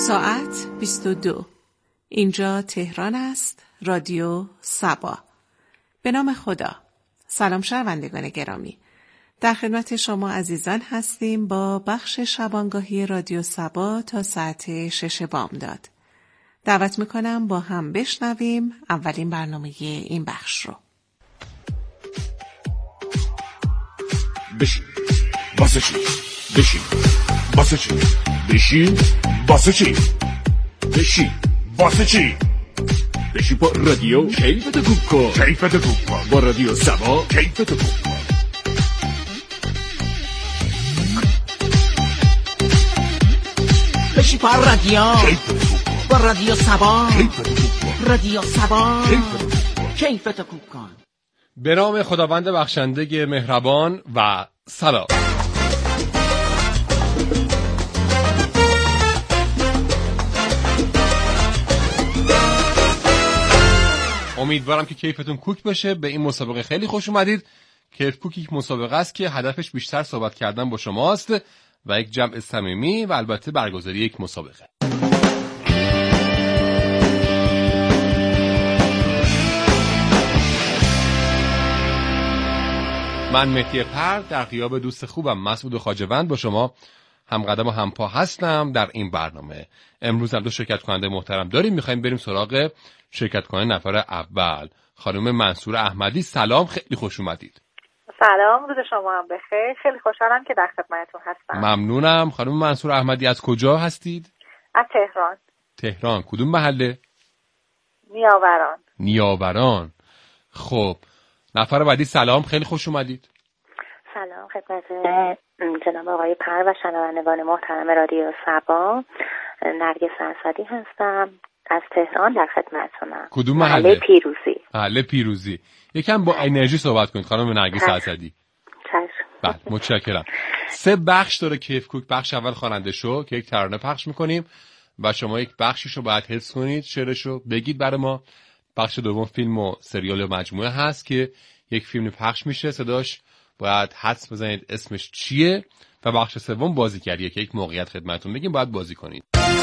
ساعت 22. اینجا تهران است. رادیو سبا. به نام خدا. سلام شنوندگان گرامی. در خدمت شما عزیزان هستیم با بخش شبانگاهی رادیو سبا تا ساعت 6 بامداد. دعوت میکنم با هم بشنویم اولین برنامه این بخش رو. بشین واسه چی؟ بشین واسه چی؟ بشین واسه چی؟ بشین واسه چی؟ بشین با رادیو کیفتو خوب کن. کیفتو خوب کن با رادیو سبا. کیفتو خوب کن. بشین با رادیو با رادیو سبا. رادیو سبا کیفتو خوب کن. به نام خداوند بخشنده مهربان و سلام. امیدوارم که کیفتون کوک بشه. به این مسابقه خیلی خوش اومدید. کیف کوک یک مسابقه است که هدفش بیشتر صحبت کردن با شماست و یک جمع صمیمی و البته برگزاری یک مسابقه. من مهدی پر در غیاب دوست خوبم مسعود خواجه‌وند با شما هم قدم و هم پا هستم در این برنامه. امروز هم دو شرکت کننده محترم داریم. میخوایم بریم سراغ شرکت کننده نفر اول، خانم منصور احمدی. سلام، خیلی خوش اومدید. سلام، روز شما هم بخیر. خیلی خوشحالم که در خدمتتون هستم. ممنونم. خانم منصور احمدی از کجا هستید؟ از تهران. تهران کدوم محله؟ نیاوران. نیاوران. خب نفر بعدی. سلام، خیلی خوش اومدید. سلام خدمت جناب آقای پر و شنوندگان محترم رادیو سبا. نرگس اسدی هستم از تهران در خدمتتونم. کدوم محله؟ پیروزی. محله پیروزی. یکم با انرژی صحبت کنید خانم نرگس اسدی. بله، متشکرم. 3 بخش داره کیف کوک. بخش اول خواننده شو که یک ترانه پخش میکنیم و شما یک بخشیشو باید حفظ کنید، شعرشو بگید برای ما. بخش دوم فیلم و سریال و مجموعه هست که یک فیلم پخش میشه، صداش باید حدس بزنید اسمش چیه. و بخش سوم بازیگریه که یک موقعیت خدمتتون بگیم باید بازی کنید.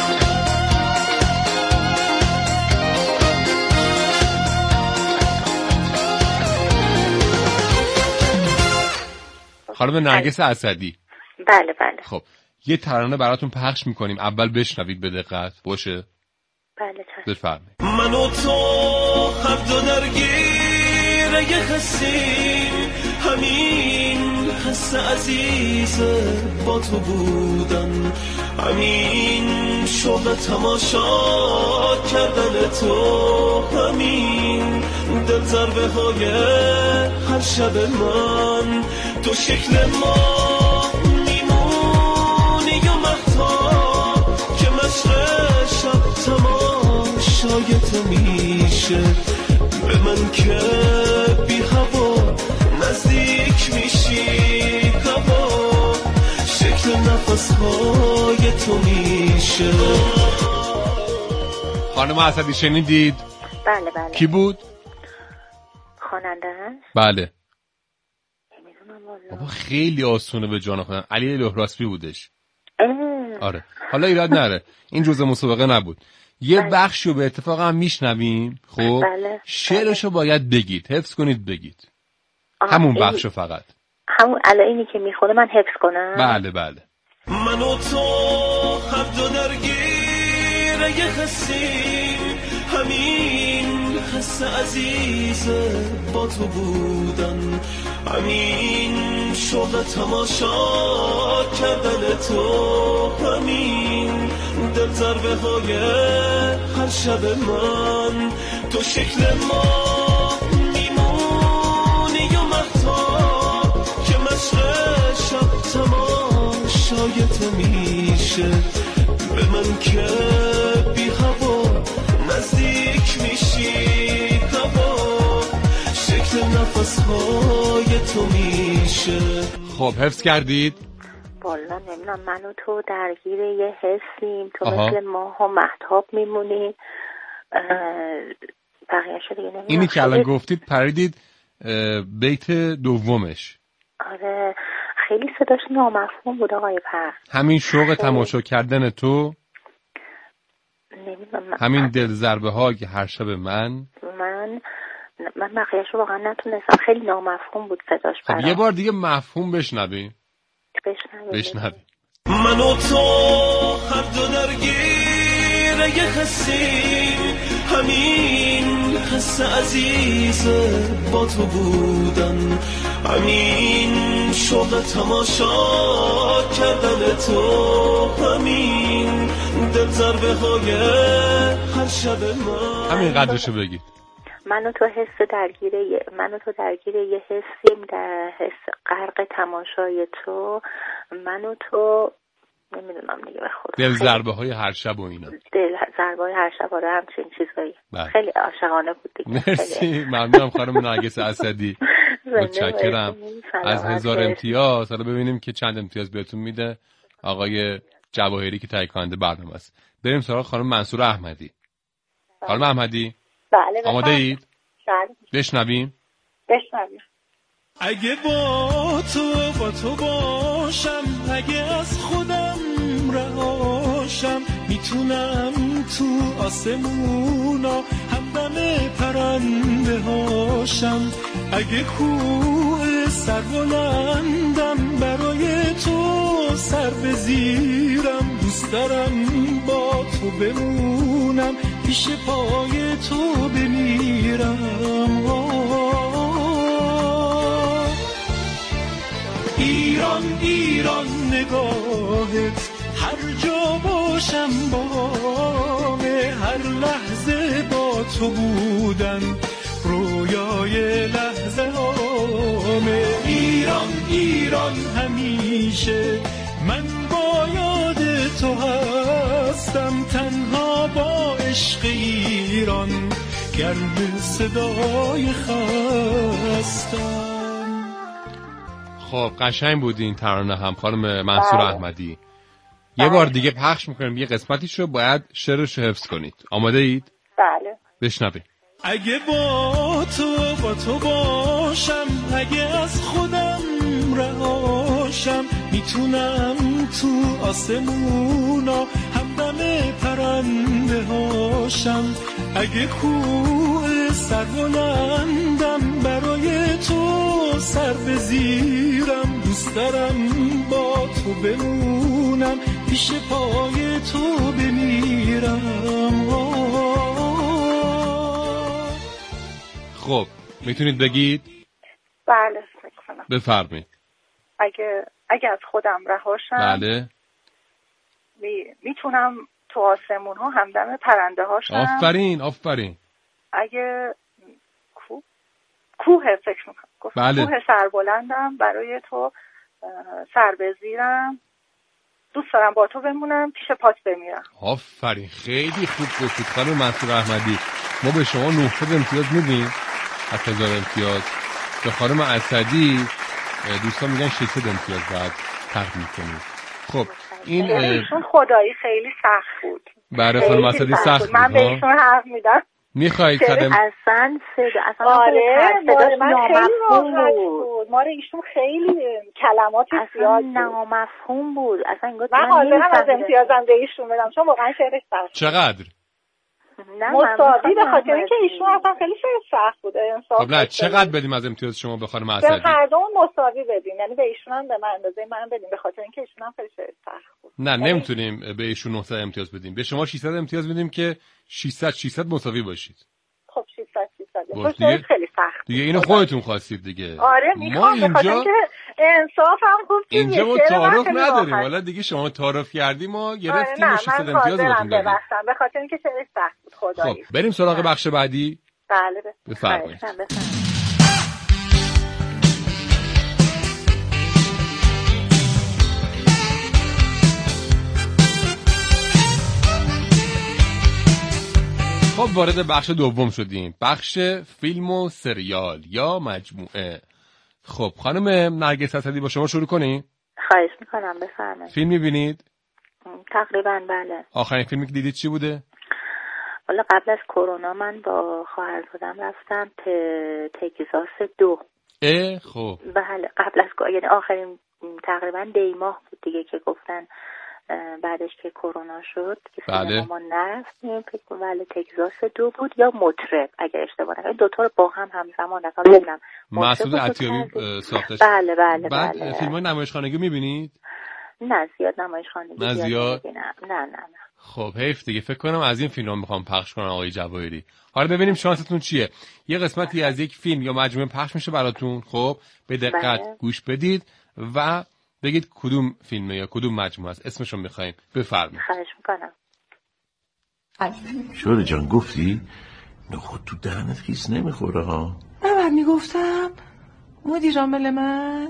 خانم نرگس اسدی. بله بله. خب یه ترانه براتون پخش میکنیم، اول بشنوید به دقت. باشه؟ بله چشم. بفرمایید. من و تو هر دو درگیر یه حسیم، همین حس عزیز با تو بودن، همین شوق تماشا کردن تو، همین دل ضربه های هر شب من، تو شکل ما میمونی و مهتاب که مشق شب تماشای تو میشه، به من که بی هوا نزدیک میشی، هوا شکل نفسهای تو میشه. خانم اسدی شنیدید؟ بله بله. کی بود؟ خواننده هست؟ بله. نمیدونم والله. بابا خیلی آسونه به جان خودم. علی لهراسبی بودش. آره حالا ایراد نره، این جزء مسابقه نبود. یه بخشو به اتفاق هم میشنویم. خب بله. شعرشو باید بگید، حفظ کنید بگید. همون بخشو فقط. همون اینی که میخونه من حفظ کنم؟ بله بله. من و تو هر دو درگیر یه حسیم، همین حس عزیز با تو بودن، همین شوق تماشا کردن تو، همین دل ضربه های هر شب من، تو شکل ما میمونی و مهتاب که مشق شب تماشای تو میشه، به من که بی هوا نزدیک میشی، هوا شکل نفسهای تو میشه. خب حفظ کردید؟ والا نمیدونم. من و تو درگیر یه حسیم، تو مثل ماه و مهتاب میمونی. بقیه شده دیگه نمیدونم. اینی که الان گفتید پریدید بیت دومش. آره خیلی صداش نامفهوم بود آقای پر. همین شوق تماشا کردن تو. نمیدونم. همین دل ضربه های هر شب من بقیه‌اش رو واقعا نتونستم، خیلی نامفهوم بود صداش برام. خب یه بار دیگه مفهوم بشنویم. من و تو هر دو درگیر یه حسیم، همین حس عزیز با تو بودن، همین شوق تماشا کردن تو، همین دل ضربه های هر شب من. همین قدرشو بگید. من و تو درگیر یه حسیم، در حس غرق تماشای تو. من و تو نمیدونم دیگه به خود. دل ضربه های هر شب و اینا. دل ضربه های هر شب آره همچین چیزایی. خیلی عاشقانه بود دیگه. مرسی، ممنونم خانم نرگس اسدی. متشکرم. از 1000 امتیاز. حالا ببینیم که چند امتیاز بهتون میده آقای جواهری که تهیه کننده برنامه است. بریم سراغ خانم منصور احمدی. خانم احمدی بله آماده اید؟ بله بشنویم. اگه با تو باشم، اگه از خودم رهاشم، میتونم تو آسمونا همدم پرنده هاشم. اگه کوه سر بلندم، برای تو سر بزیرم، دوست دارم با تو بمونم، پیش پای تو بمیرم. ایران نگاهت هر جا باشم بامه، هر لحظه با تو بودن رویای لحظه هامه. ایران همیشه من با یاد تو هستم، تنها با عشق ایران گرم صدای خستم. خب قشنگ بود این ترانه هم خانم منصور احمدی. یه بار دیگه پخش میکنیم، یه قسمتیشو باید شعرشو حفظ کنید. آماده اید؟ بله. بشنوید. اگه با تو باشم، اگه از خودم رهاشم، میتونم تو آسمونا همدم پرنده هاشم. اگه کوه سر بلندم، برای تو سر بزیرم، دوست دارم با تو بمونم، پیش پای تو بمیرم. خب میتونید بگید؟ بله میکنم. بفرمایید. اگه از خودم رهاشم، بله میتونم تو آسمون ها همدم پرنده هاشم. آفرین. اگه کوه فکر میکنم، بله. کوه سربلندم، برای تو سر بزیرم، دوست دارم با تو بمونم، پیش پات بمیرم. آفرین، خیلی خوب گفتید خانم منصور احمدی. ما به شما 900 امتیاز میدیم از 1000 امتیاز. به خانم اسدی دوستان میگن 600 امتیاز بعد تقدیم کنید. خب این ایشون خدایی خیلی سخت بود. برای خانم اسدی سخت بود. من به ایشون حرف میدم. میخواید اصلا آره من خیلی راحت بود. ما ایشون خیلی کلمات زیاد بود، نامفهوم بود. اصلا من حاضرم از امتیازم به ایشون بدم، چون واقعا شعرش سخت. چقدر؟ مساوی، به خاطر اینکه ایشون اصلا خیلی شعر سخت بود. خب نه چقدر بدیم از امتیاز شما به خانم اسدی؟ به هر دومون مساوی بدیم، یعنی به ایشون هم به من اندازه من بدیم، به خاطر اینکه ایشون هم خیلی شعر سخت بود. نه نمیتونیم به ایشون 900 امتیاز بدیم، به شما 600 امتیاز بدیم که 600 مساوی باشید. خب 600 خیلی سخت دیگه اینو خودتون خواستید دیگه. آره میخوام، به خاطر اینکه انصاف هم خوب اینجا ما تعارف نداریم، حالا دیگه شما تعارف کردی ما گرفتیم و 600 امتیاز بهتون دادیم. به خاطر اینکه شعرش سخت بود خدایی. خب بریم سراغ بخش بعدی. بله بفرمایید. خب وارد بخش دوم شدیم، بخش فیلم و سریال یا مجموعه. خب خانم نرگس اسدی با شما شروع کنیم. خواهش میکنم بفرمایید. فیلم میبینید؟ تقریبا بله. آخرین فیلمی که دیدید چی بوده؟ والا قبل از کرونا من با خواهرزادم رفتم تگزاس 2. خب بله قبل از یعنی آخرین تقریبا دی ماه بود دیگه که گفتن بعدش که کرونا شد که بله. ما نرفتیم، فکر کنم ولی تگزاس 2 بود یا مطرب اگه اشتباه نکنم، دو تا رو با هم همزمان نمیدونم. مسعود عطیابی ساختش. بله. بعد فیلم‌های نمایشخانگی می‌بینید؟ نه زیاد نمایشخانگی زیاد نه. خب حیف دیگه، فکر کنم از این فیلم‌ها می‌خوام پخش کنم آقای جواهری. حالا ببینیم شانستون چیه. یه قسمتی از یک فیلم یا مجموعه پخش میشه براتون، خب به دقت گوش بدید و بگید کدوم فیلمه یا کدوم مجموعه است، اسمشو می‌خوایم. بفرمایید. خواهش می‌کنم. شوری جان گفتی نخود تو دهنت خیس نمیخوره ها؟ من میگفتم مدیر عامل من.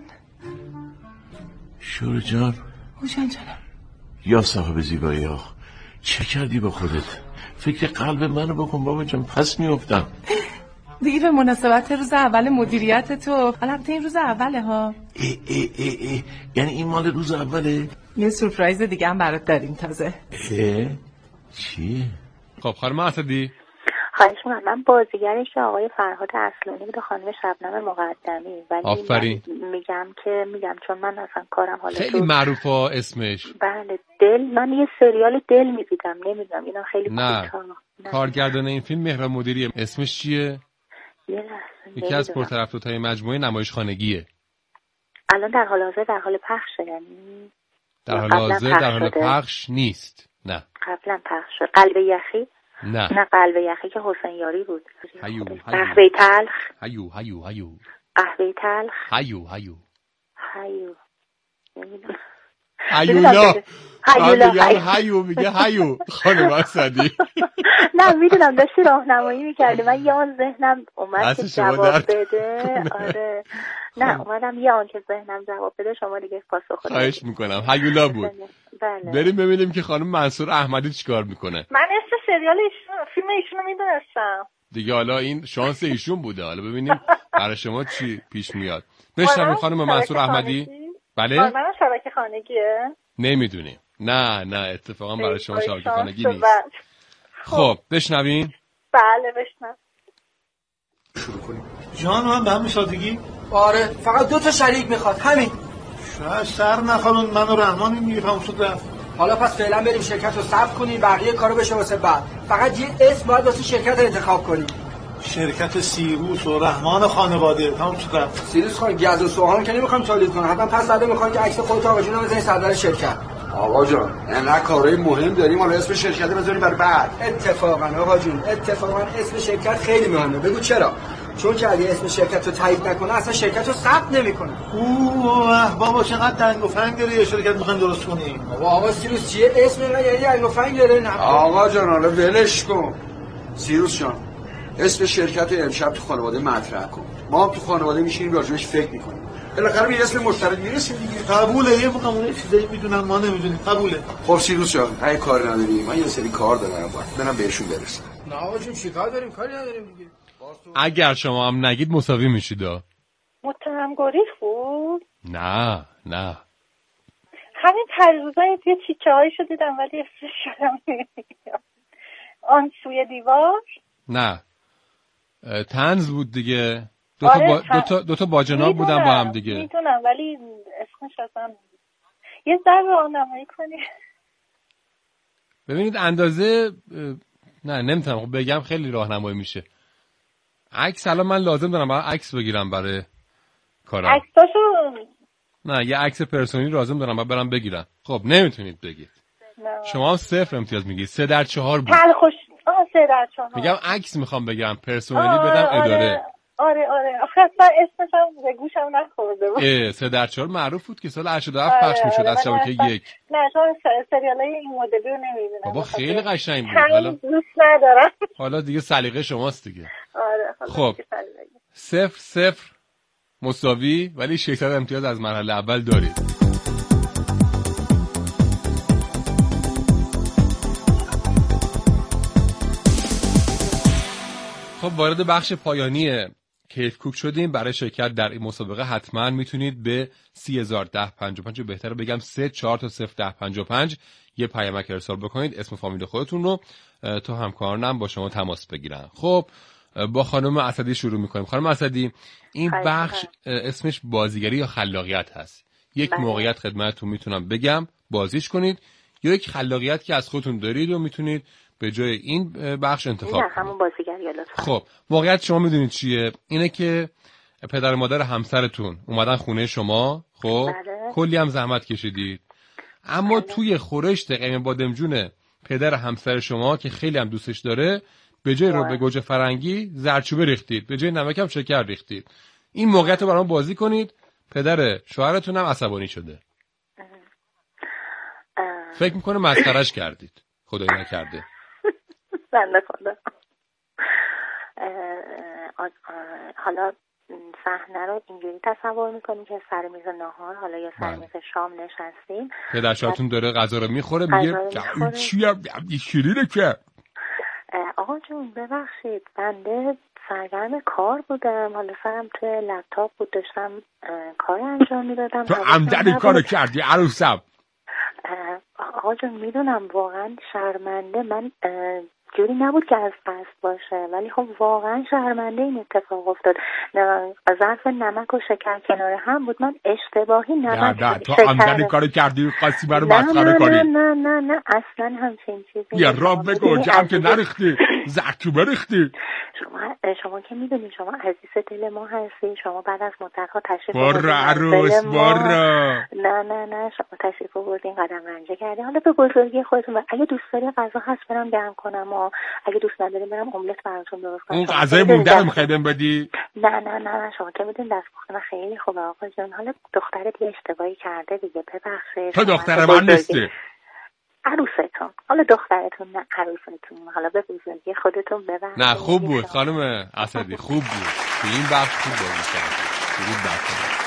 شوری جان هوشنگ جانم. یا صاحب زیبایی ها، چه کردی با خودت؟ فکر قلب منو بکن بابا جان، پس میافتم دیگه به مناسبت روز اول مدیریت تو. البته این روز اوله ها. ای یعنی این مال روز اوله؟ یه سورپرایز دیگه هم برات داریم تازه. چیه؟ خب خانم اسدی، خواهش می‌کنم. من بازیگری که آقای فرهاد اصلانی بود، خانم شبنم مقدمی، ولی آفرین. میگم چون من اصلا کارم حالا خیلی معروفه اسمش. بله من یه سریال دل می‌دیدم، نمیدونم اینا خیلی کوتاه. نه کارگردان این فیلم مهران مدیری. اسمش چیه؟ یکی از پرطرفدارهای مجموعه نمایشخانگیه. الان در حال حاضر در حال پخشه، یعنی در حال حاضر در حال پخش نیست. نه قبلا پخش شد. قلب یخی؟ نه قلب یخی که حسین یاری بود. قهوه تلخ. هیو قهوه تلخ. هیو هیو میگه هیو خانم اسدی. نه میدونم داشتی راهنمایی میکردی، من یه آن ذهنم اومد که جواب بده. آره نه اومدم یه آن که ذهنم جواب بده، شما دیگه پاسخ خودت. خواهش میکنم. هیولا بود. بله. بریم ببینیم که خانم منصور احمدی چیکار میکنه. من اسم سریال فیلم ایشونو میدونستم دیگه، حالا این شانس ایشون بوده، حالا ببینیم برای شما چی پیش میاد. بشنویم خانم منصور احمدی. بله من شبکه خانگیه نمیدونیم. نه اتفاقا برای شما شبکه خانگی نیست. خب بشنویم. بله بشنو. شروع کنیم. جان من به همین سادگی؟ آره فقط 2 تا شریک میخواد، همین. شاید سر نخوالون من و رحمان میگیرم شد رفت. حالا پس فعلا بریم شرکت رو ثبت کنیم، بقیه کارو بشه واسه بعد. فقط یه اسم باید واسه شرکت انتخاب کنیم. شرکت سیروس و رحمان خانواده تمام شد رفت. سیروس خان گز و سوهان که نمیخوام تولید کنه، حتما پس بعد میخوام که عکس خودت آقا جون بزنی صدر شرکت. آقا جان نه کارهای مهم داریم، حالا اسم شرکت بذاریم برای بعد. اتفاقا آقا جون اسم شرکت خیلی مهمه. بگو چرا؟ چون که اگه اسم شرکت رو تایید نکنه اصلا شرکت رو ثبت نمیکنه. اوه بابا چقدر دنگ و فنگ داره یه شرکت میخواین درست کنیم. بابا آقا سیروس چیه اسم اینا، یعنی دنگ و فنگ داره. نه آقا جان حالا ولش کن. سیروس جان اسم شرکت رو امشب تو خانواده مطرح کن، ما هم تو خانواده میشینیم راجبش فکر میکنیم، بالاخره به اسم مشترک میرسیم دیگه. قبوله. یه موقع چیزایی میدونن ما نمیدونیم. قبوله. خب سیروس جان اگه کاری نداری من یه سری کار دارم برم بهشون برسم. نه آقا جون چیکار داریم؟ کاری نداریم دیگه. اگر شما هم نگید مساوی میشید. متهم گریخ بود؟ نه همین پریروزا یه چیچه هایی شو دیدم ولی اسمش شدم نمیدونم. آن سوی دیوار؟ نه طنز بود دیگه. دو تا باجناب بودن با هم دیگه. میدونم ولی اسمش اصلا یه ذره راهنمایی کنی. ببینید اندازه نمیتونم بگم، خیلی راهنمایی میشه. عکس الان من لازم دارم برای عکس بگیرم برای کارم. عکساشو نه یه عکس پرسونلی لازم دارم برام بگیرم. خب نمیتونید بگید. نه. شما هم 0 امتیاز میگید. 3/4 بود. 3/4 میگم عکس میخوام بگیرم پرسونلی بدم اداره. آره آخه اصلا اسمش هم به گوشم نخورده بود. 3/4 معروف بود که سال 87 پخش میشد از شبکه 1. نه چون سریالای این مدلی رو نمیبینم. بابا خیلی قشنگ بود. حالا دوست ندارم. حالا دیگه سلیقه شماست دیگه. آره خب 0-0 مساوی، ولی 600 امتیاز از مرحله اول دارید. خب وارد بخش پایانی کیف کوک شدیم. برای شرکت در این مسابقه حتما میتونید به 301055 بهتره بگم 34 تا 01055 یه پیامک ارسال بکنید، اسم فامیل خودتون رو، تا همکارانم با شما تماس بگیرن. خب با خانم اسدی شروع میکنیم. خانم اسدی این بخش اسمش بازیگری یا خلاقیت هست. یک موقعیت خدمتتون میتونم بگم بازیش کنید یا یک خلاقیت که از خودتون دارید و میتونید به جای این بخش انتخاب کنید. نه همون بازیگر یا لطفا. خب موقعیت شما میدونید چیه؟ اینه که پدر و مادر همسرتون اومدن خونه شما، خب بله. کلی هم زحمت کشیدید، اما توی خورشت قیم بادمجون پدر همسر شما که خیلی هم دوستش داره به جای رو به گوجه فرنگی زردچوبه ریختید، به جای نمک هم شکر ریختید. این موقعیت رو برام بازی کنید. پدر شوهرتون هم عصبانی شده، فکر میکنه مسخرهش کردید. خدایی نکرده. بنده خدا. حالا صحنه رو اینجوری تصور میکنیم که سر میز ناهار حالا یا سر میز شام نشستیم، پدر شوهرتون داره غذا رو میخوره، میگه چیه شیرینه که آقا جون ببخشید بنده سرگرم کار بودم، حالا سرم توی لپتاپ بود داشتم کار انجام میدادم. تو عمدن کارو کردی عروسم. آقا جون میدونم واقعا شرمنده، من جوری نبود که از قصد باشه، ولی خب واقعا شرمنده این اتفاق افتاد. ظرف نمک و شکر کنار هم بود، من اشتباهی نمک نه تو عمدن کارو کردی قاسی برو مسخره کنی. نه اصلا همچین چیزی. یا راب بگو جمع که نریختی زرچوبه ریختی. شما که میدونید شما عزیز دل ما هستی، شما بعد از مدت‌ها تشریف برو عروس برو. نه شما تشریف آوردین قدم رنجه کردی، حالا به بزرگی خودتون. اگه دوست داری غذا هست برام گرم کنم و اگه دوست نداری برام املت براتون درست کنم. اون غذای مونده رو می‌خوای بهم بدی؟ نه شما که میدونید دست پختن خیلی خوبه آقا جون. حالا دخترت یه اشتباهی کرده دیگه، ببخشید. تو دختر من نیستی. عروستون. حالا دخترتون نه عروستون. حالا به بزرگی خودتون ببخشید. نه خوب بود خانم اسدی، خوب بود. تو این بخش خوب بازی کردی. درود بر شما.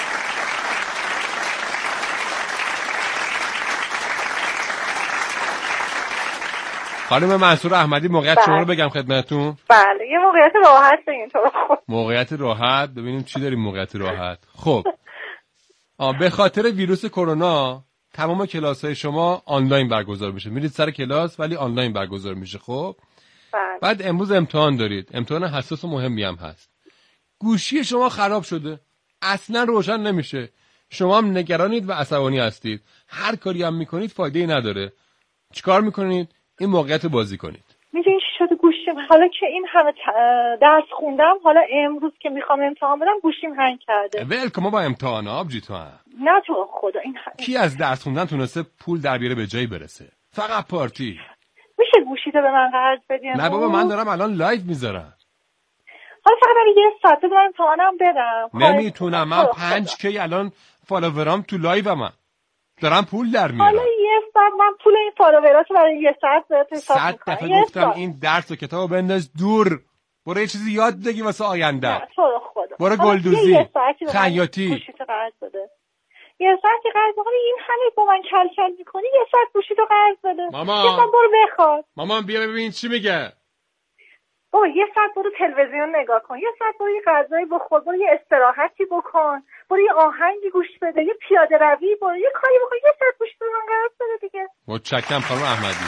خانم منصور احمدی موقعیت شما رو بگم خدمتتون. بله یه موقعیت راحت بگین تو. موقعیت راحت ببینیم چی داریم موقعیت راحت. خب به خاطر ویروس کرونا تمام کلاس‌های شما آنلاین برگزار میشه. میرید سر کلاس ولی آنلاین برگزار میشه. خب بعد امروز امتحان دارید، امتحان حساس و مهمی هم هست. گوشی شما خراب شده، اصلا روشن نمیشه، شما هم نگرانید و عصبانی هستید، هر کاری هم میکنید فایده‌ای نداره. چیکار میکنید؟ این موقعیت بازی کنید. میدونی چی شده گوشیم حالا که این همه درس خوندم، حالا امروز که میخوام امتحان بدم گوشیم هنگ کرده. ولکن ما با امتحان آبجی تو هم. نه تو خدا این کی از درس خوندن تونسته پول در بیاره به جایی برسه؟ فقط پارتی. میشه گوشیتو به من قرض بدی؟ نه بابا من دارم الان لایو میذارم. حالا فقط برای یه ساعت من امتحانم بدم. نمیتونم، من 5 کی الان فالوورام تو لایو من دارم پول در میارم. حالا یه ساعت من پول این فالووراتو برای یه ساعت بهت حساب میکنم. 100 دفعه گفتم این درس و کتابو بنداز دور، برو یه چیزی یاد بگی واسه آینده. تو خدا برو گلدوزی خیاطی. یه ساعتی قرض بکنی، این همه با من کل کل میکنی، یه ساعت گوشیتو قرض بده. مامان یه ساعت برو بخواد. مامان بیا ببین چی میگه. بابا یه ساعت برو تلویزیون نگاه کن، یه ساعت برو یه غذایی بخور، برو یه استراحتی بکن، برو یه آهنگی گوش بده، یه پیاده روی برو، یه کاری بکن، یه ساعت گوشیتو من قرض بده دیگه. متشکرم خانم احمدی.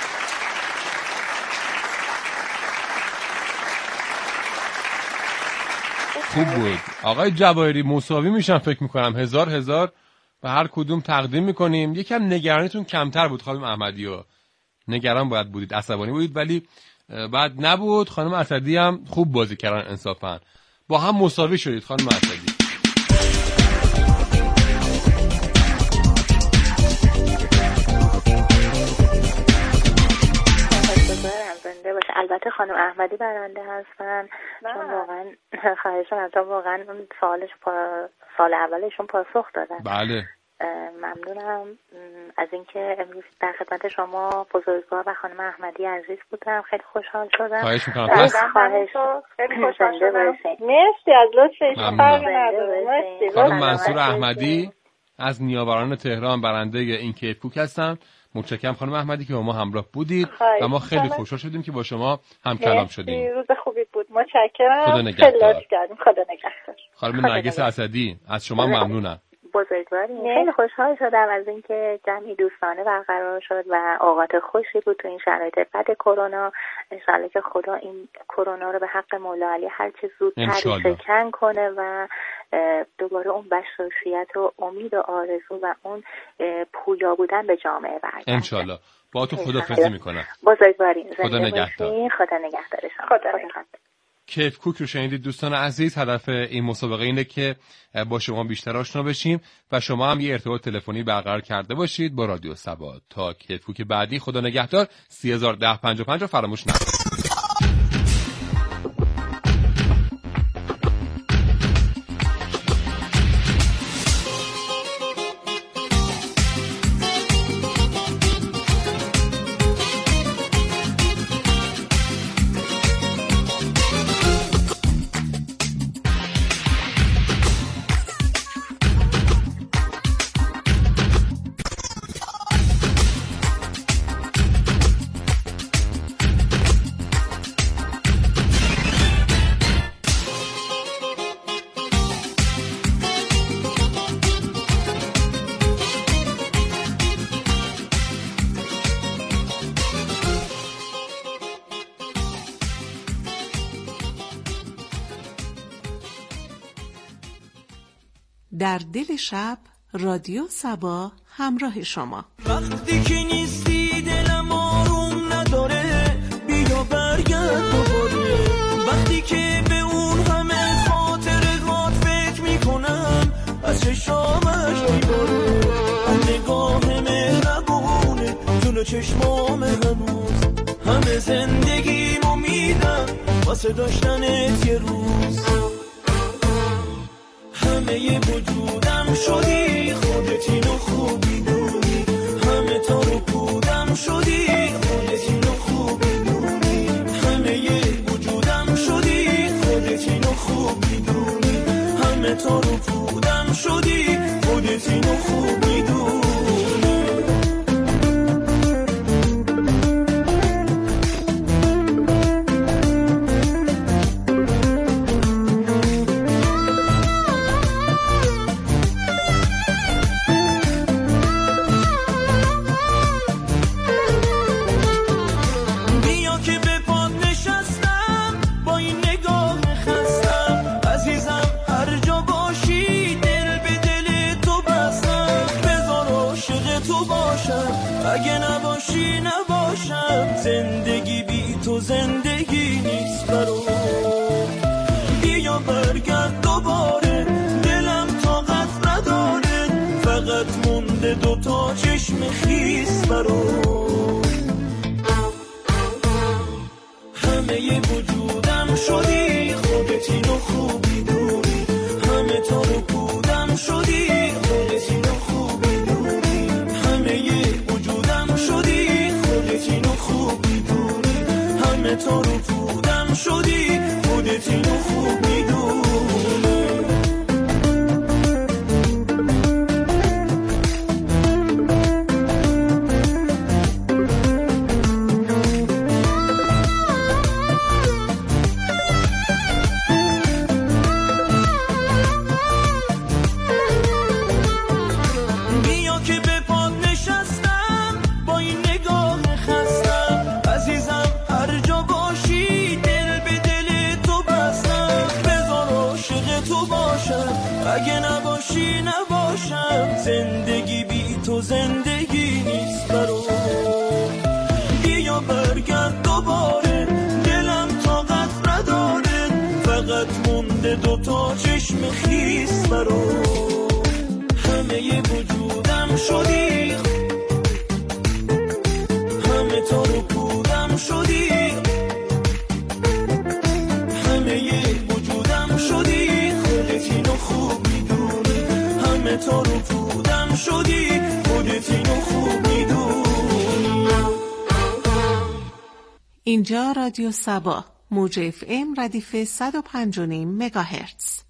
خوب بود. آقای جواهری مساوی میشن فکر میکنم، هزار به هر کدوم تقدیم میکنیم. یکم نگرانیتون کمتر بود خانم احمدی ها. نگران باید بودید، عصبانی بودید ولی بعد نبود. خانم اسدی هم خوب بازی کردن انصافا. با هم مساوی شدید خانم اسدی. البته خانم احمدی برنده هستن چون واقعا خواهشم ازم واقعا اون سال اولشون پاسخ دادن. بله ممنونم از اینکه امروز در خدمت شما بزرگوار و خانم احمدی عزیز بودم. خیلی خوشحال شدم. خواهش میکنم. خیلی خوشحال شدم. مرسی از لطفش. خانم منصور احمدی از نیاوران تهران برنده این کیف کوک هستن. متشکرم خانم احمدی که با ما همراه بودید و ما خیلی خوشحال شدیم که با شما هم کلام شدیم. روز خوبی بود. متشکرم. خدا نگهدار. خدا نگهدار. خانم نرگس اسدی از شما ممنونم. بزرگواری. خیلی خوشحال شدم از اینکه جمعی دوستانه برقرار شد و اوقات خوشی بود تو این شرایط بد کرونا. انشالله که خدا این کرونا رو به حق مولا علی هر چه زودتر شکن کنه و دوباره اون بشاشیت و امید و آرزو و اون پویا بودن به جامعه برگرده. انشالله. با تو خدافظی میکنم. بزرگوارین. خدا نگهدار. خدا نگهدار شما. خدا نگهدار. کیف کوک رو شنیدید دوستان عزیز. هدف این مسابقه اینه که با شما بیشتر آشنا بشیم و شما هم یه ارتباط تلفنی برقرار کرده باشید با رادیو سبا. تا کیف کوک بعدی خدا نگهدار. 301055 رو فراموش نکنید. در دل شب رادیو سبا همراه شما. وقتی که نیستی دلم آروم نداره، بیا برگرد دوباره. وقتی که به اون همه خاطرات فکر میکنم، از چشامش میباره. نگاه مهربونه جلو چشمام هنوز، همه زندگیمو میدم واسه داشتنت یه روز. همه ی وجودم شدی، خودت اینو خوب میدونی. همه تا رو پودم شدی، خودت اینو خوب میدونی. همه ی وجودم شدی، خودت اینو خوب میدونی. همه تا رو پودم شدی، خودت اینو خوب میدونی. اگه نباشی نباشم، زندگی بی تو زندگی نیست برام. بیا برگرد دوباره، دلم طاقت نداره، فقط مونده دوتا چشم خیس برام. همه ی وجودم شدی، خودت اینو خوب میدونی. همه تا رو پودم شدی، خودت اینو خوب میدونی. همه ی وجودم شدی، خودت اینو خوب میدونی. همه تا رو پودم شدی، خودت اینو خوب میدونی. اگه نباشی نباشم، زندگی بی تو زندگی نیست برام. بیا برگرد دوباره، دلم طاقت نداره، فقط مونده دوتا چشم خیس برام. همه ی وجودم شدی، همه تا رو پودم شدی. همه ی وجودم شدی، خودت اینو خوب میدونی. همه تا رو پودم شدی، خودت اینو خوب میدونی. اینجا رادیو سبا، موج FM ردیف 105.5 مگاهرتز.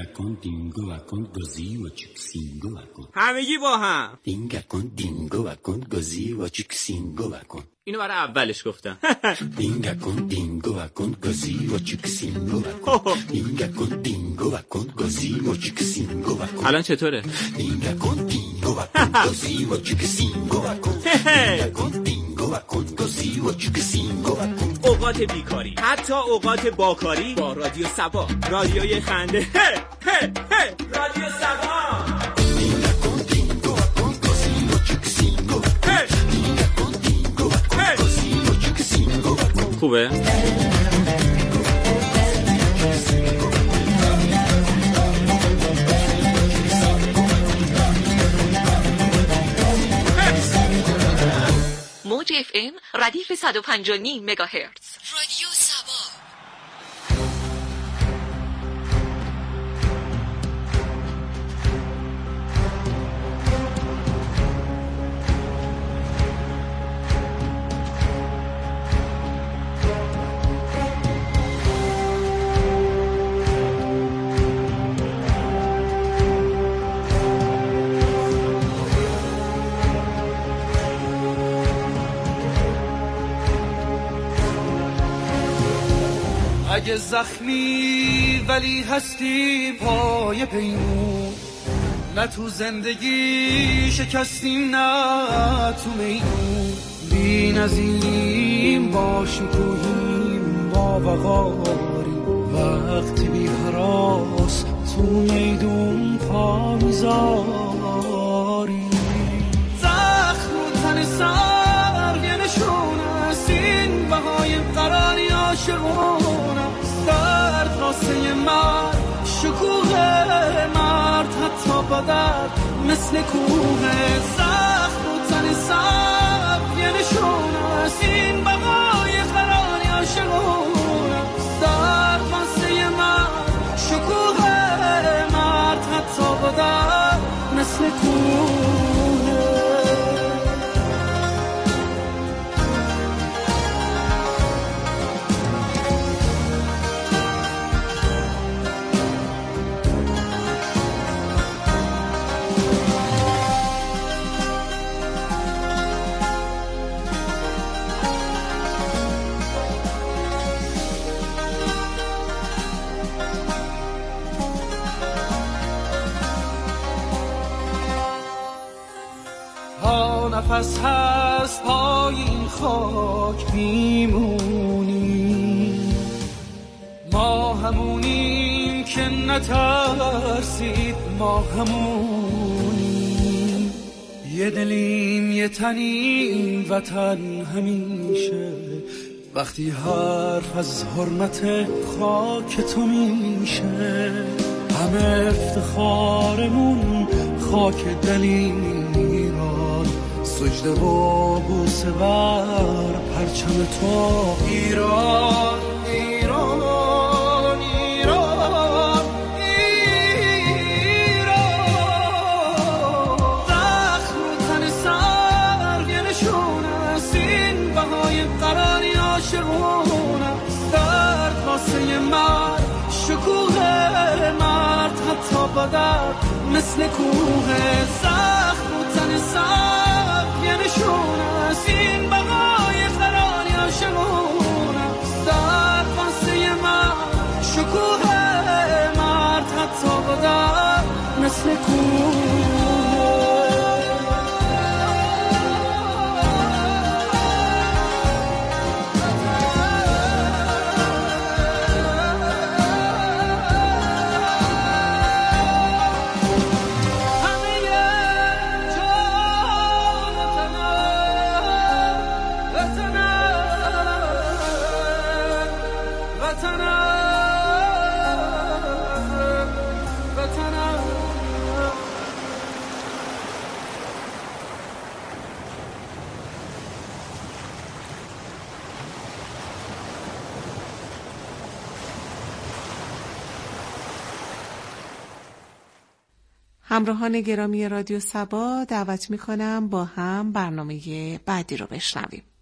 کن دینگو کن گزی و چکسینگو کن. همگی با هم. دینگا کن دینگو کن گزی و چکسینگو کن. اینو برای اولش گفتم. دینگا کن دینگو کن گزی و چکسینگو کن. دینگا کن دینگو کن گزی و چکسینگو کن. الان چطوره؟ دینگا کن دینگو کن گزی و چکسینگو کن. دینگا کن دینگو کن گزی و چکسینگو کن. اوقات بیکاری، حتی اوقات باکاری با رادیو سبا، رادیوی خنده. رادیو سبا. دینگا کن دینگو کن گزی و چکسینگو کن. دینگا کن دینگو کن گزی و چکسینگو کن. خوبه؟ موج اف ام ردیف 105.9 مگاهرتز. رادیو سبا. اگه زخمی ولی هستی پای پیمون، نه تو زندگی شکستیم نه تو میمون. بی نظیریم باشیم کوهیم با وقاریم، وقتی بی حراس تو میدون پا میذاریم. زخم رو تن سر یه نشون است، این بهای قراری عاشقون است. درد راسته مرد شکوه مرد، حتی با درد مثل کوه. زخم رو تن سر یه نشون است، این بهای قراری عاشقون است. درد راسته مرد شکوه مرد، حتی با درد مثل کوه. نفس هست پای این خاک میمونیم، ما همونیم که نترسید، ما همونیم. یه دلیم یه تنیم وطن همیشه، وقتی حرف از حرمت خاک تو میشه. همه افتخارمون خاک دلیران، سجده و بوسه بر پرچم تو. ایران ایران ایران ایران. زخم رو تن سر یه نشون است، این بهای قراری عاشقون است. درد واسه مرد شکوه مرد، حتی با درد مثل کوه. زخم رو تن سر یه نشون است، این بقای قراری عاشقون است. درد واسه مرد شکوه مرد، حتی با درد مثل کوه. همراهان گرامی رادیو سبا، دعوت میکنم با هم برنامه بعدی رو بشنویم.